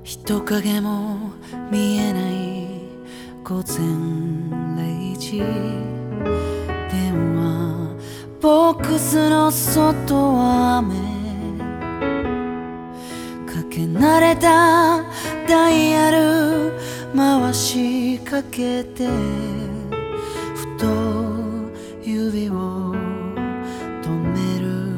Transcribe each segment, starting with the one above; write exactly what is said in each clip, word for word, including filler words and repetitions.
人影も見えない午前れいじ、電話ボックスの外は雨、かけ慣れたダイヤル回しかけて、ふと指を止める。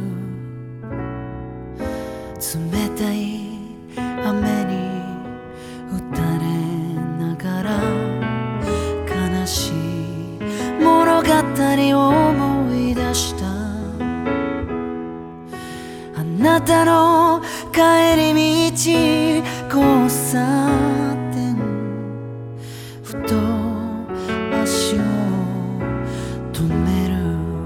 冷たい雨に打たれながら悲しい物語を思い出した。あなたの帰り道交差点、ふと足を止める。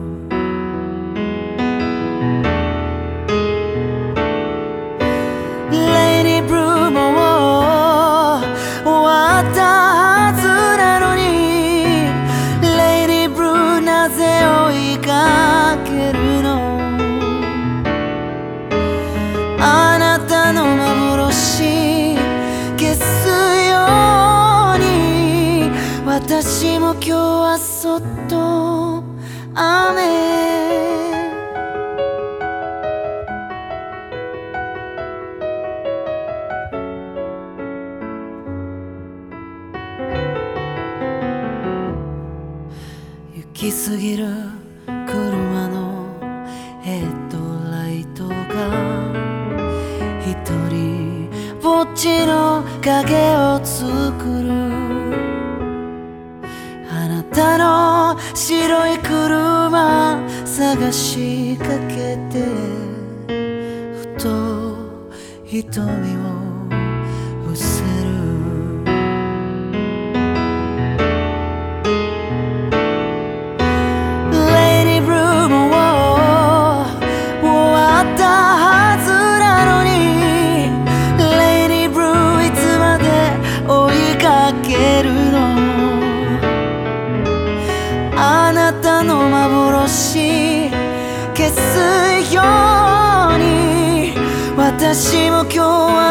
レイニーブルーも終わったはずなのに、レイニーブルーなぜ追いかけるの。あなたの幻消すように、私も今日はそっと雨。行き過ぎる車のヘッドライトが一人ぼっちの影を作る。あなたの白い車探しかけて、ふと瞳を伏せる。あなたの幻消すように、私も今日は